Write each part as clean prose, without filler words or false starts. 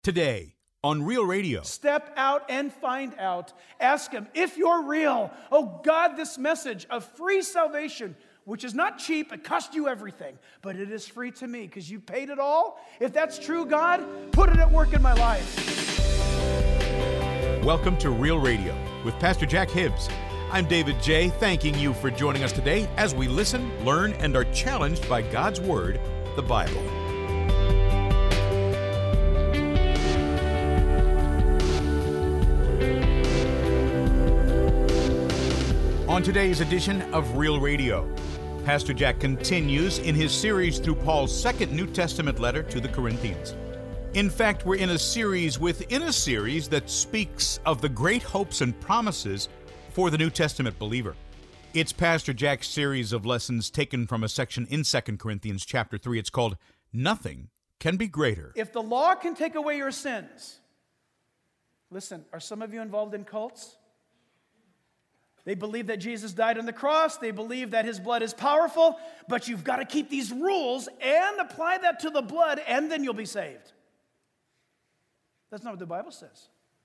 Today on Real Radio. Step out and find out. Ask Him, if you're real, oh God, this message of free salvation, which is not cheap, it cost you everything, but it is free to me because you paid it all. If that's true, God, put it at work in my life. Welcome to Real Radio with Pastor Jack Hibbs. I'm David J., thanking you for joining us today as we listen, learn, and are challenged by God's Word, the Bible. On today's edition of Real Radio, Pastor Jack continues in his series through Paul's second New Testament letter to the Corinthians. In fact, we're in a series within a series that speaks of the great hopes and promises for the New Testament believer. It's Pastor Jack's series of lessons taken from a section in 2 Corinthians chapter 3. It's called, Nothing Can Be Greater. If the law can take away your sins, listen, are some of you involved in cults? They believe that Jesus died on the cross. They believe that His blood is powerful, but you've got to keep these rules and apply that to the blood, and then you'll be saved. That's not what the Bible says.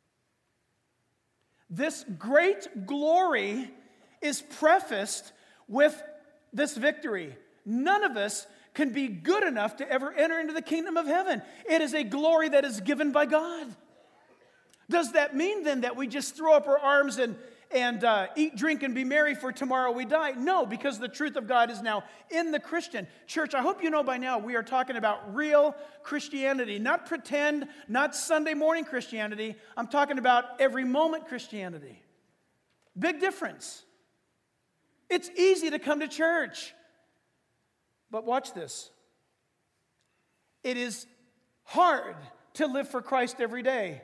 This great glory is prefaced with this victory. None of us can be good enough to ever enter into the kingdom of heaven. It is a glory that is given by God. Does that mean then that we just throw up our arms and eat, drink, and be merry, for tomorrow we die? No, because the truth of God is now in the Christian. Church, I hope you know by now we are talking about real Christianity, not pretend, not Sunday morning Christianity. I'm talking about every moment Christianity. Big difference. It's easy to come to church, but watch this. It is hard to live for Christ every day.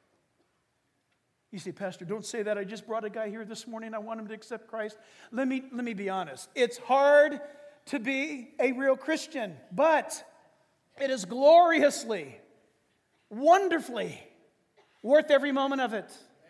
You say, Pastor, don't say that. I just brought a guy here this morning. I want him to accept Christ. Let me be honest. It's hard to be a real Christian, but it is gloriously, wonderfully worth every moment of it.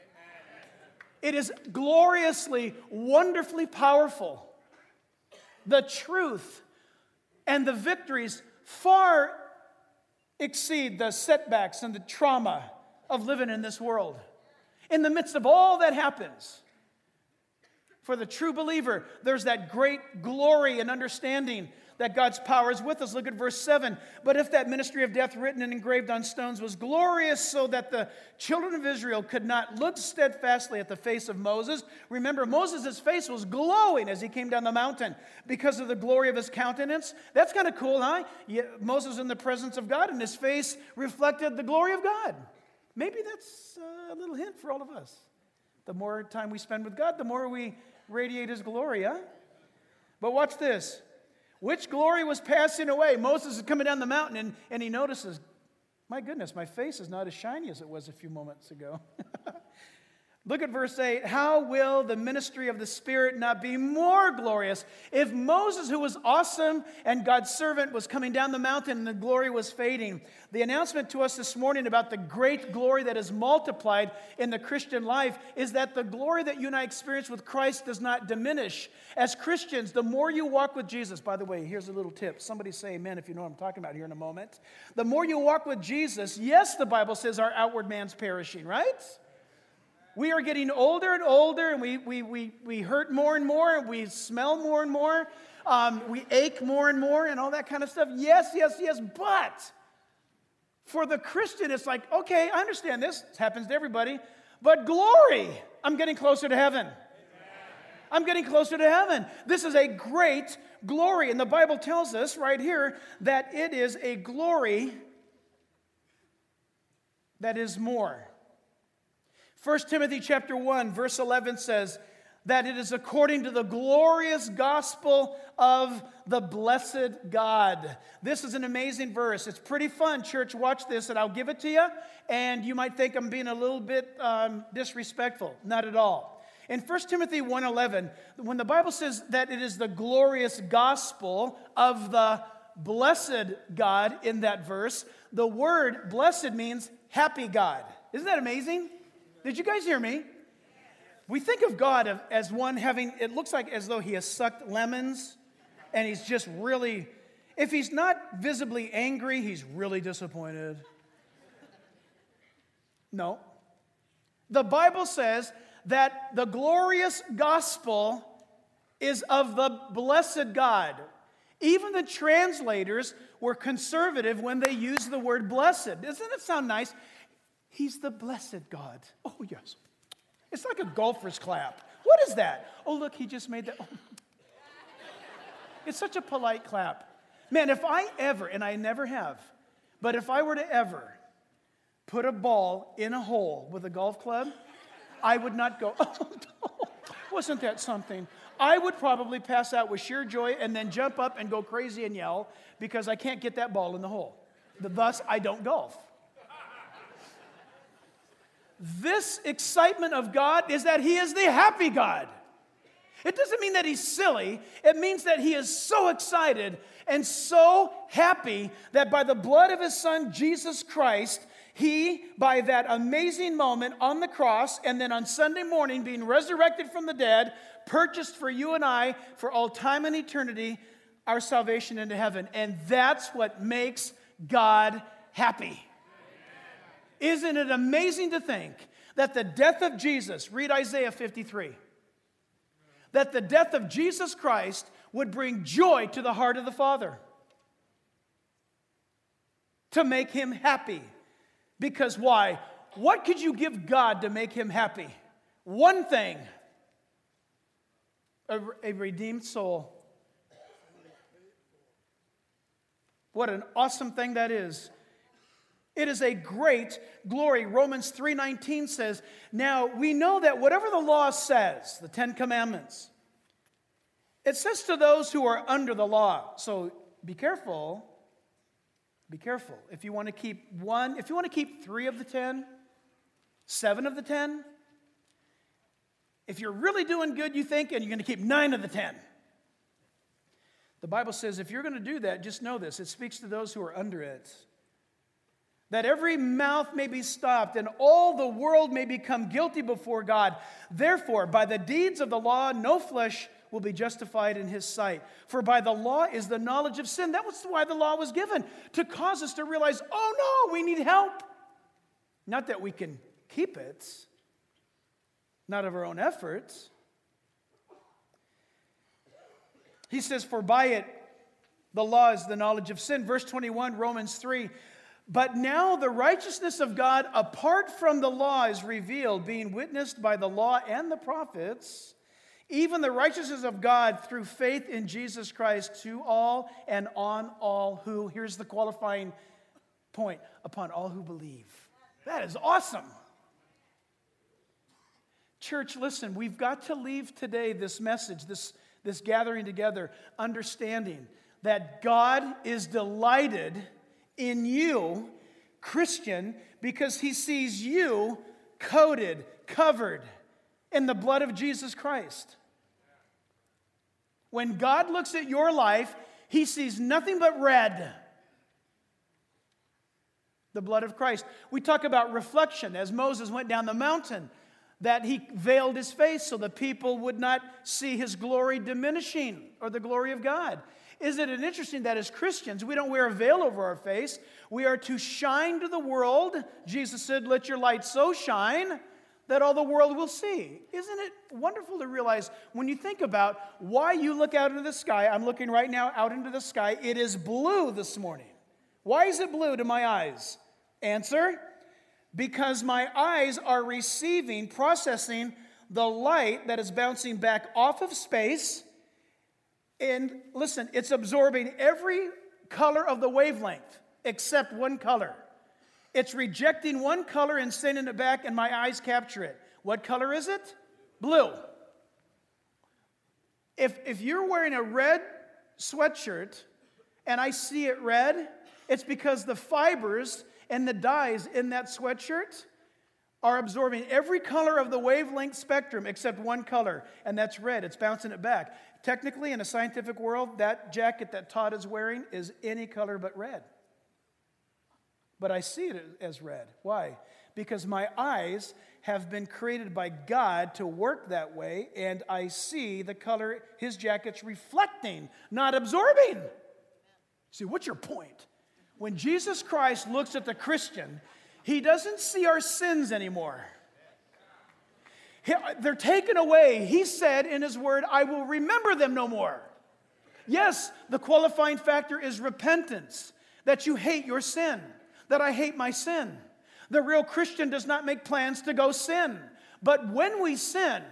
It is gloriously, wonderfully powerful. The truth and the victories far exceed the setbacks and the trauma of living in this world. In the midst of all that happens, for the true believer, there's that great glory and understanding that God's power is with us. Look at verse 7. But if that ministry of death written and engraved on stones was glorious so that the children of Israel could not look steadfastly at the face of Moses. Remember, Moses' face was glowing as he came down the mountain because of the glory of his countenance. That's kind of cool, huh? Moses in the presence of God and his face reflected the glory of God. Maybe that's a little hint for all of us. The more time we spend with God, the more we radiate His glory, huh? But watch this. Which glory was passing away? Moses is coming down the mountain and he notices, my goodness, my face is not as shiny as it was a few moments ago. Look at verse 8. How will the ministry of the Spirit not be more glorious? If Moses, who was awesome and God's servant, was coming down the mountain and the glory was fading, the announcement to us this morning about the great glory that is multiplied in the Christian life is that the glory that you and I experience with Christ does not diminish. As Christians, the more you walk with Jesus, by the way, here's a little tip. Somebody say amen if you know what I'm talking about here in a moment. The more you walk with Jesus, yes, the Bible says our outward man's perishing, right? We are getting older and older, and we hurt more and more, and we smell more and more. We ache more and more, and all that kind of stuff. Yes, but for the Christian, it's like, okay, I understand this. It happens to everybody. But glory, I'm getting closer to heaven. I'm getting closer to heaven. This is a great glory, and the Bible tells us right here that it is a glory that is more. 1 Timothy chapter 1, verse 11 says that it is according to the glorious gospel of the blessed God. This is an amazing verse. It's pretty fun, church. Watch this, and I'll give it to you. And you might think I'm being a little bit disrespectful. Not at all. In 1 Timothy 1:11, when the Bible says that it is the glorious gospel of the blessed God in that verse, the word blessed means happy God. Isn't that amazing? Did you guys hear me? We think of God as one having, it looks like as though He has sucked lemons and He's just really, if He's not visibly angry, He's really disappointed. No. The Bible says that the glorious gospel is of the blessed God. Even the translators were conservative when they used the word blessed. Doesn't it sound nice? He's the blessed God. Oh, yes. It's like a golfer's clap. What is that? Oh, look, he just made that. Oh. It's such a polite clap. Man, if I ever, and I never have, but if I were to ever put a ball in a hole with a golf club, I would not go, oh, no, wasn't that something? I would probably pass out with sheer joy and then jump up and go crazy and yell because I can't get that ball in the hole. Thus, I don't golf. This excitement of God is that He is the happy God. It doesn't mean that He's silly. It means that He is so excited and so happy that by the blood of His Son, Jesus Christ, He, by that amazing moment on the cross and then on Sunday morning being resurrected from the dead, purchased for you and I for all time and eternity our salvation into heaven. And that's what makes God happy. Isn't it amazing to think that the death of Jesus, read Isaiah 53, that the death of Jesus Christ would bring joy to the heart of the Father, to make Him happy. Because why? What could you give God to make Him happy? One thing, a redeemed soul. What an awesome thing that is. It is a great glory. Romans 3:19 says, now we know that whatever the law says, the Ten Commandments, it says to those who are under the law. So be careful. Be careful. If you want to keep 3 of the 10, 7 of the 10, if you're really doing good, you think, and you're going to keep 9 of the 10. The Bible says if you're going to do that, just know this. It speaks to those who are under it. That every mouth may be stopped and all the world may become guilty before God. Therefore, by the deeds of the law, no flesh will be justified in His sight. For by the law is the knowledge of sin. That was why the law was given, to cause us to realize, oh no, we need help. Not that we can keep it, not of our own efforts. He says, for by it, the law is the knowledge of sin. Verse 21, Romans 3, but now the righteousness of God apart from the law is revealed, being witnessed by the law and the prophets, even the righteousness of God through faith in Jesus Christ to all and on all who, here's the qualifying point, upon all who believe. That is awesome. Church, listen, we've got to leave today this message, this gathering together, understanding that God is delighted in you, Christian, because He sees you coated, covered in the blood of Jesus Christ. When God looks at your life, He sees nothing but red. The blood of Christ. We talk about reflection as Moses went down the mountain, that he veiled his face so the people would not see his glory diminishing or the glory of God. Isn't it interesting that as Christians, we don't wear a veil over our face. We are to shine to the world. Jesus said, let your light so shine that all the world will see. Isn't it wonderful to realize when you think about why you look out into the sky? I'm looking right now out into the sky. It is blue this morning. Why is it blue to my eyes? Answer, because my eyes are receiving, processing the light that is bouncing back off of space. And listen, it's absorbing every color of the wavelength except one color. It's rejecting one color and sending it back, and my eyes capture it. What color is it? Blue. If you're wearing a red sweatshirt and I see it red, it's because the fibers and the dyes in that sweatshirt are absorbing every color of the wavelength spectrum except one color, and that's red. It's bouncing it back. Technically, in a scientific world, that jacket that Todd is wearing is any color but red. But I see it as red. Why? Because my eyes have been created by God to work that way, and I see the color his jacket's reflecting, not absorbing. See, what's your point? When Jesus Christ looks at the Christian, He doesn't see our sins anymore. They're taken away. He said in His Word, I will remember them no more. Yes, the qualifying factor is repentance, that you hate your sin, that I hate my sin. The real Christian does not make plans to go sin. But when we sin,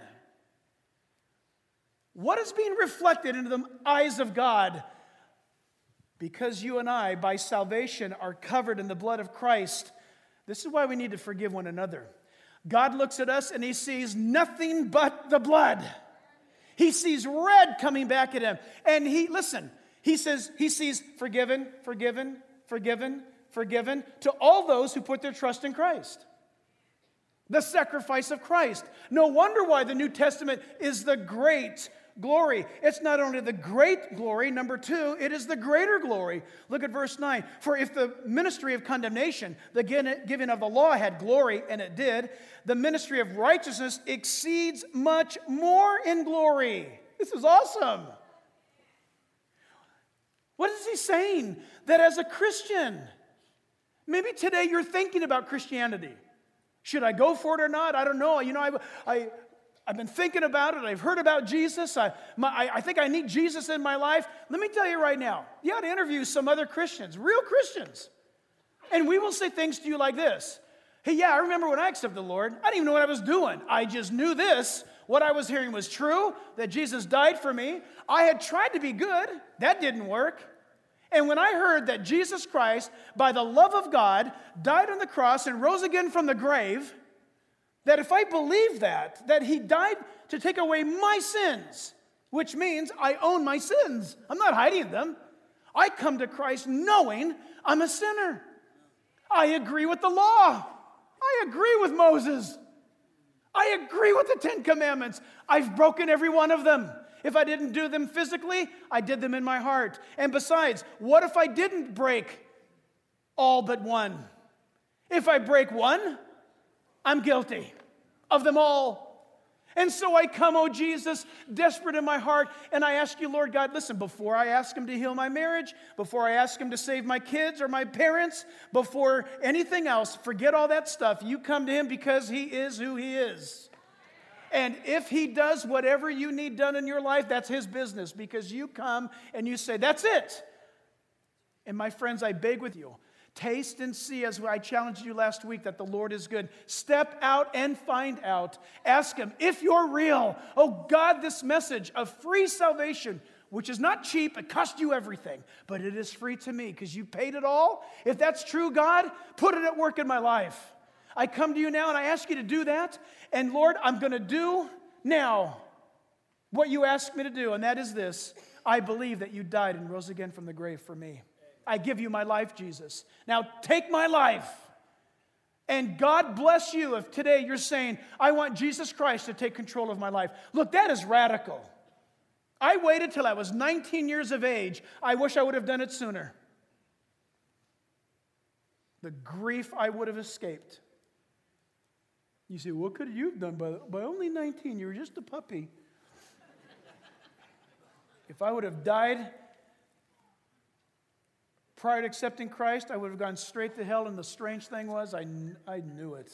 what is being reflected into the eyes of God? Because you and I, by salvation, are covered in the blood of Christ. This is why we need to forgive one another. God looks at us and He sees nothing but the blood. He sees red coming back at Him. And He says, He sees forgiven, forgiven, forgiven, forgiven to all those who put their trust in Christ. The sacrifice of Christ. No wonder why the New Testament is the great glory. It's not only the great glory, number 2, it is the greater glory. Look at verse 9. For if the ministry of condemnation, the giving of the law had glory, and it did, the ministry of righteousness exceeds much more in glory. This is awesome. What is he saying? That as a Christian, maybe today you're thinking about Christianity. Should I go for it or not? I don't know. You know, I've been thinking about it. I've heard about Jesus. I think I need Jesus in my life. Let me tell you right now, you ought to interview some other Christians, real Christians. And we will say things to you like this. Hey, yeah, I remember when I accepted the Lord. I didn't even know what I was doing. I just knew this. What I was hearing was true, that Jesus died for me. I had tried to be good. That didn't work. And when I heard that Jesus Christ, by the love of God, died on the cross and rose again from the grave, that if I believe that He died to take away my sins, which means I own my sins. I'm not hiding them. I come to Christ knowing I'm a sinner. I agree with the law. I agree with Moses. I agree with the 10 Commandments. I've broken every one of them. If I didn't do them physically, I did them in my heart. And besides, what if I didn't break all but one? If I break one, I'm guilty of them all. And so I come, oh Jesus, desperate in my heart, and I ask you, Lord God, listen, before I ask Him to heal my marriage, before I ask Him to save my kids or my parents, before anything else, forget all that stuff. You come to Him because He is who He is. And if He does whatever you need done in your life, that's His business, because you come and you say, that's it. And my friends, I beg with you, taste and see, as I challenged you last week, that the Lord is good. Step out and find out. Ask Him, if you're real, oh God, this message of free salvation, which is not cheap, it cost you everything, but it is free to me because you paid it all. If that's true, God, put it at work in my life. I come to you now and I ask you to do that. And Lord, I'm going to do now what you asked me to do, and that is this. I believe that you died and rose again from the grave for me. I give you my life, Jesus. Now take my life. And God bless you if today you're saying, I want Jesus Christ to take control of my life. Look, that is radical. I waited till I was 19 years of age. I wish I would have done it sooner. The grief I would have escaped. You say, what could you have done by only 19? You were just a puppy. If I would have died prior to accepting Christ, I would have gone straight to hell, and the strange thing was, I knew it.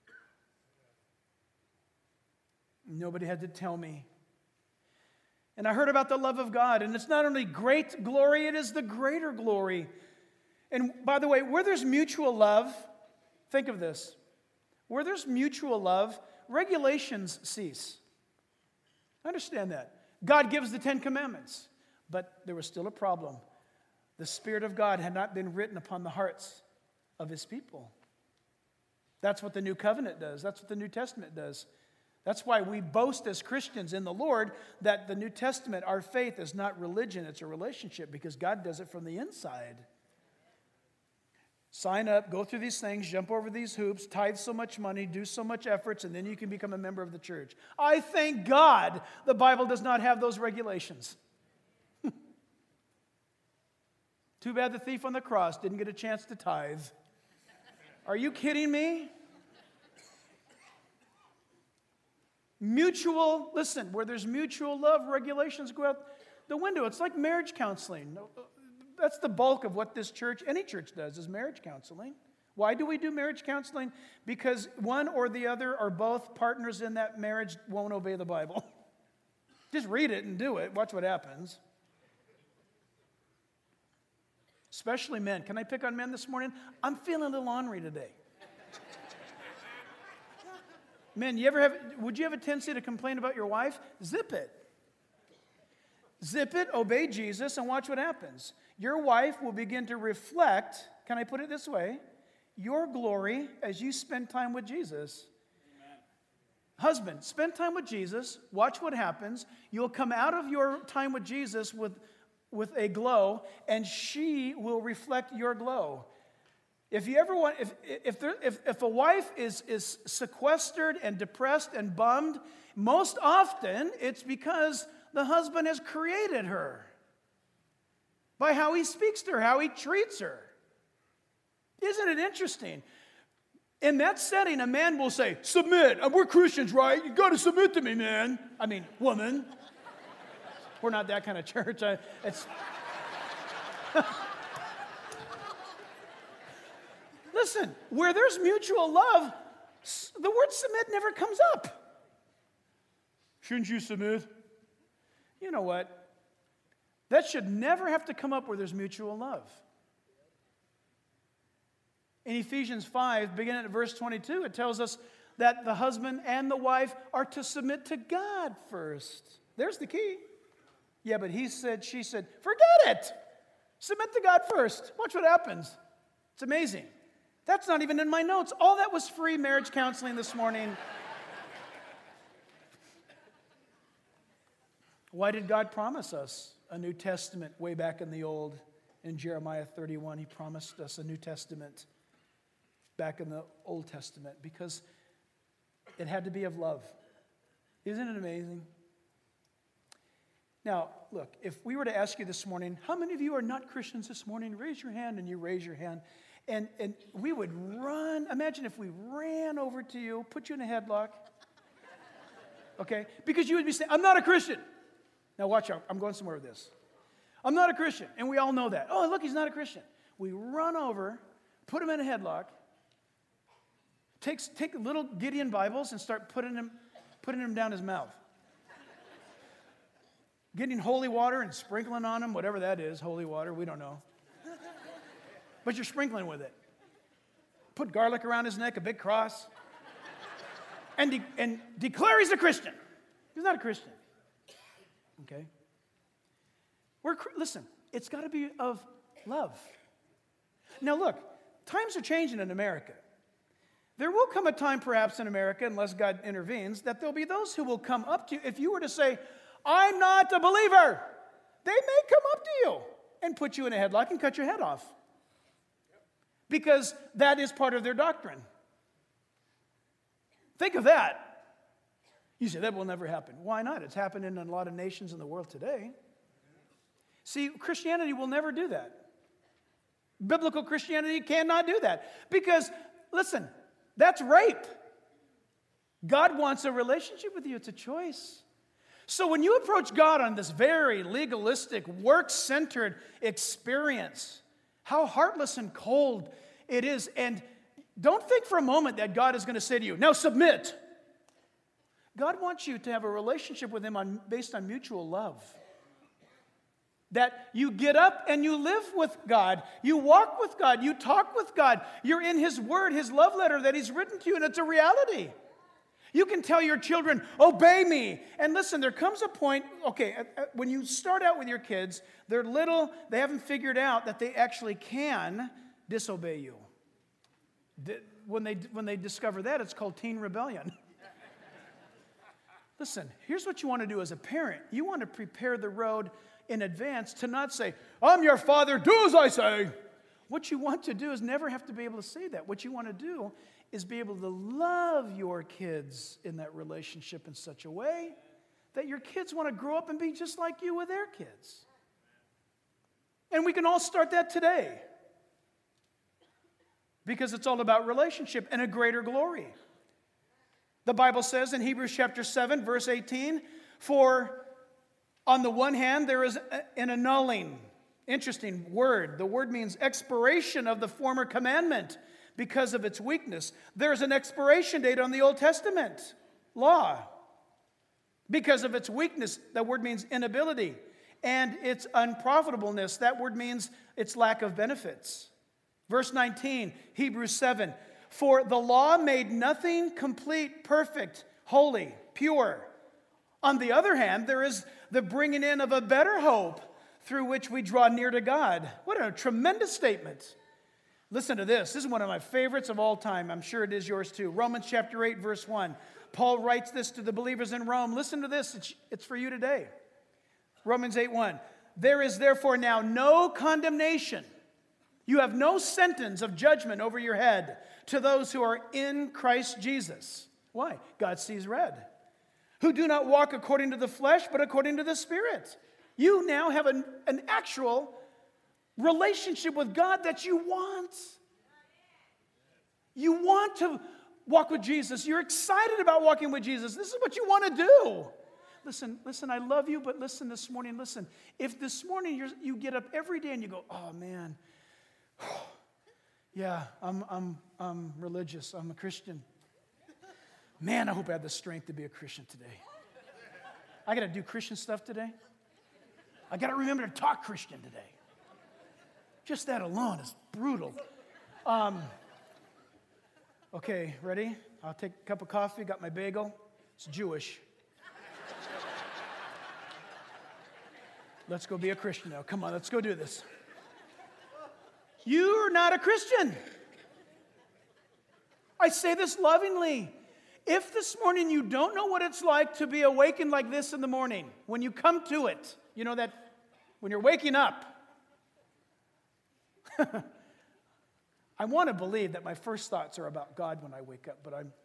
Nobody had to tell me. And I heard about the love of God, and it's not only great glory, it is the greater glory. And by the way, where there's mutual love, think of this. Where there's mutual love, regulations cease. Understand that. God gives the 10 Commandments, but there was still a problem. The Spirit of God had not been written upon the hearts of His people. That's what the New Covenant does. That's what the New Testament does. That's why we boast as Christians in the Lord that the New Testament, our faith, is not religion, it's a relationship, because God does it from the inside. Sign up, go through these things, jump over these hoops, tithe so much money, do so much efforts, and then you can become a member of the church. I thank God the Bible does not have those regulations. Too bad the thief on the cross didn't get a chance to tithe. Are you kidding me? Listen, where there's mutual love, regulations go out the window. It's like marriage counseling. That's the bulk of what this church, any church does, is marriage counseling. Why do we do marriage counseling? Because one or the other or both partners in that marriage won't obey the Bible. Just read it and do it. Watch what happens. Especially men. Can I pick on men this morning? I'm feeling a little ornery today. Men, would you have a tendency to complain about your wife? Zip it. Zip it, obey Jesus, and watch what happens. Your wife will begin to reflect, can I put it this way, your glory as you spend time with Jesus. Amen. Husband, spend time with Jesus. Watch what happens. You'll come out of your time with Jesus with a glow, and she will reflect your glow. If you ever want, if a wife is sequestered and depressed and bummed, most often it's because the husband has created her by how he speaks to her, how he treats her. Isn't it interesting? In that setting, a man will say, submit. We're Christians, right? You got to submit to me, man. I mean, woman. We're not that kind of church. Listen, where there's mutual love, the word submit never comes up. Shouldn't you submit? You know what? That should never have to come up where there's mutual love. In Ephesians 5, beginning at verse 22, it tells us that the husband and the wife are to submit to God first. There's the key. Yeah, but she said, forget it. Submit to God first. Watch what happens. It's amazing. That's not even in my notes. All that was free marriage counseling this morning. Why did God promise us a New Testament way back in the old? In Jeremiah 31, he promised us a New Testament back in the Old Testament because it had to be of love. Isn't it amazing? Now, look, if we were to ask you this morning, how many of you are not Christians this morning? Raise your hand, and you raise your hand. And we would run. Imagine if we ran over to you, put you in a headlock. Okay? Because you would be saying, I'm not a Christian. Now watch out. I'm going somewhere with this. I'm not a Christian. And we all know that. Oh, look, he's not a Christian. We run over, put him in a headlock, take little Gideon Bibles and start putting him down his mouth. Getting holy water and sprinkling on him, whatever that is, holy water, we don't know. But you're sprinkling with it. Put garlic around his neck, a big cross, and declare he's a Christian. He's not a Christian. Okay? Listen, it's got to be of love. Now look, times are changing in America. There will come a time perhaps in America, unless God intervenes, that there'll be those who will come up to you. If you were to say, I'm not a believer, they may come up to you and put you in a headlock and cut your head off. Because that is part of their doctrine. Think of that. You say, that will never happen. Why not? It's happened in a lot of nations in the world today. See, Christianity will never do that. Biblical Christianity cannot do that. Because, listen, that's rape. God wants a relationship with you. It's a choice. So when you approach God on this very legalistic, work-centered experience, how heartless and cold it is. And don't think for a moment that God is going to say to you, now submit. God wants you to have a relationship with Him based on mutual love. That you get up and you live with God. You walk with God. You talk with God. You're in His Word, His love letter that He's written to you, and it's a reality. You can tell your children, obey me. And listen, there comes a point, okay, when you start out with your kids, they're little, they haven't figured out that they actually can disobey you. When they discover that, it's called teen rebellion. Listen, here's what you want to do as a parent. You want to prepare the road in advance to not say, I'm your father, do as I say. What you want to do is never have to be able to say that. What you want to do is be able to love your kids in that relationship in such a way that your kids want to grow up and be just like you with their kids. And we can all start that today. Because it's all about relationship and a greater glory. The Bible says in Hebrews chapter 7, verse 18, for on the one hand, there is an annulling. Interesting word. The word means expiration of the former commandment, because of its weakness. There's an expiration date on the Old Testament law. Because of its weakness, that word means inability. And its unprofitableness, that word means its lack of benefits. Verse 19, Hebrews 7. For the law made nothing complete, perfect, holy, pure. On the other hand, there is the bringing in of a better hope through which we draw near to God. What a tremendous statement. Listen to this. This is one of my favorites of all time. I'm sure it is yours too. Romans chapter 8, verse 1. Paul writes this to the believers in Rome. Listen to this. It's for you today. Romans 8:1. There is therefore now no condemnation. You have no sentence of judgment over your head to those who are in Christ Jesus. Why? God sees red. Who do not walk according to the flesh, but according to the Spirit. You now have an actual relationship with God that you want. You want to walk with Jesus. You're excited about walking with Jesus. This is what you want to do. Listen, I love you, but listen this morning, listen. If this morning you get up every day and you go, oh man, yeah, I'm religious, I'm a Christian. Man, I hope I have the strength to be a Christian today. I got to do Christian stuff today. I got to remember to talk Christian today. Just that alone is brutal. Okay, ready? I'll take a cup of coffee, got my bagel. It's Jewish. Let's go be a Christian now. Come on, let's go do this. You're not a Christian. I say this lovingly. If this morning you don't know what it's like to be awakened like this in the morning, when you come to it, you know that when you're waking up, I want to believe that my first thoughts are about God when I wake up, but I'm,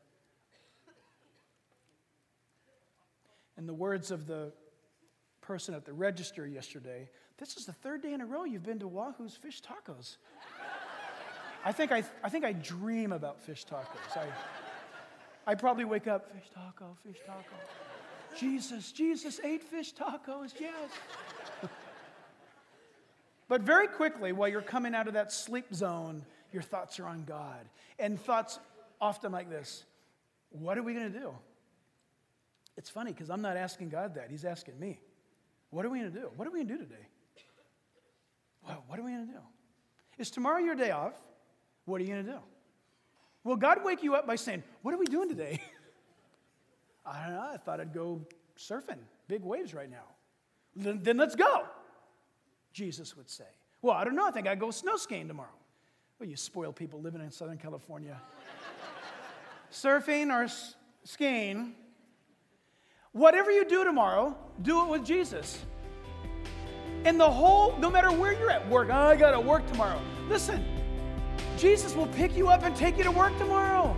in the words of the person at the register yesterday, this is the third day in a row you've been to Wahoo's Fish Tacos. I think I dream about fish tacos. I probably wake up, fish taco. Jesus ate fish tacos, yes. But very quickly, while you're coming out of that sleep zone, your thoughts are on God. And thoughts often like this: what are we going to do? It's funny because I'm not asking God that. He's asking me. What are we going to do? What are we going to do today? What are we going to do? Is tomorrow your day off? What are you going to do? Will God wake you up by saying, what are we doing today? I don't know. I thought I'd go surfing. Big waves right now. Then let's go, Jesus would say. Well, I don't know. I think I'd go snow skiing tomorrow. Well, you spoil people living in Southern California. Surfing or skiing. Whatever you do tomorrow, do it with Jesus. And no matter where you're at work, I got to work tomorrow. Listen, Jesus will pick you up and take you to work tomorrow.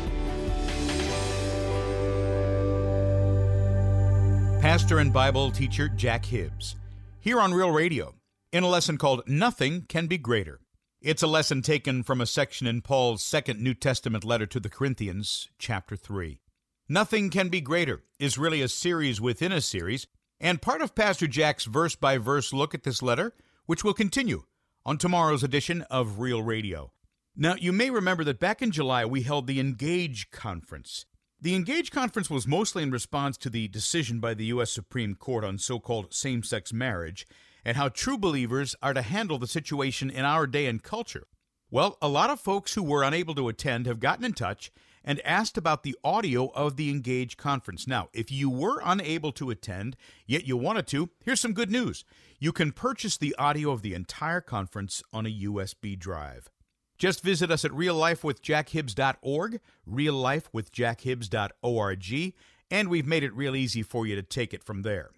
Pastor and Bible teacher Jack Hibbs, here on Real Radio, in a lesson called Nothing Can Be Greater. It's a lesson taken from a section in Paul's second New Testament letter to the Corinthians, chapter 3. Nothing Can Be Greater is really a series within a series, and part of Pastor Jack's verse-by-verse look at this letter, which will continue on tomorrow's edition of Real Radio. Now, you may remember that back in July, we held the Engage Conference. The Engage Conference was mostly in response to the decision by the U.S. Supreme Court on so-called same-sex marriage and how true believers are to handle the situation in our day and culture. Well, a lot of folks who were unable to attend have gotten in touch and asked about the audio of the Engage Conference. Now, if you were unable to attend, yet you wanted to, here's some good news. You can purchase the audio of the entire conference on a USB drive. Just visit us at reallifewithjackhibbs.org, reallifewithjackhibbs.org, and we've made it real easy for you to take it from there.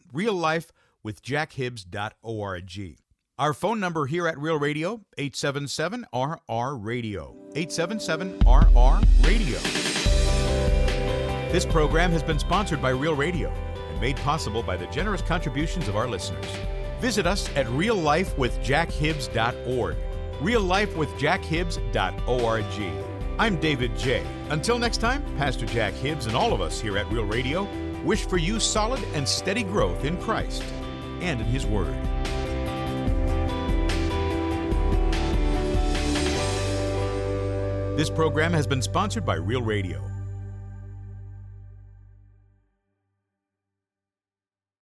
reallifewithjackhibbs.org. Our phone number here at Real Radio, 877-RR-RADIO, 877-RR-RADIO. This program has been sponsored by Real Radio and made possible by the generous contributions of our listeners. Visit us at reallifewithjackhibbs.org, reallifewithjackhibbs.org. I'm David J. Until next time, Pastor Jack Hibbs and all of us here at Real Radio wish for you solid and steady growth in Christ and in His Word. This program has been sponsored by Real Radio.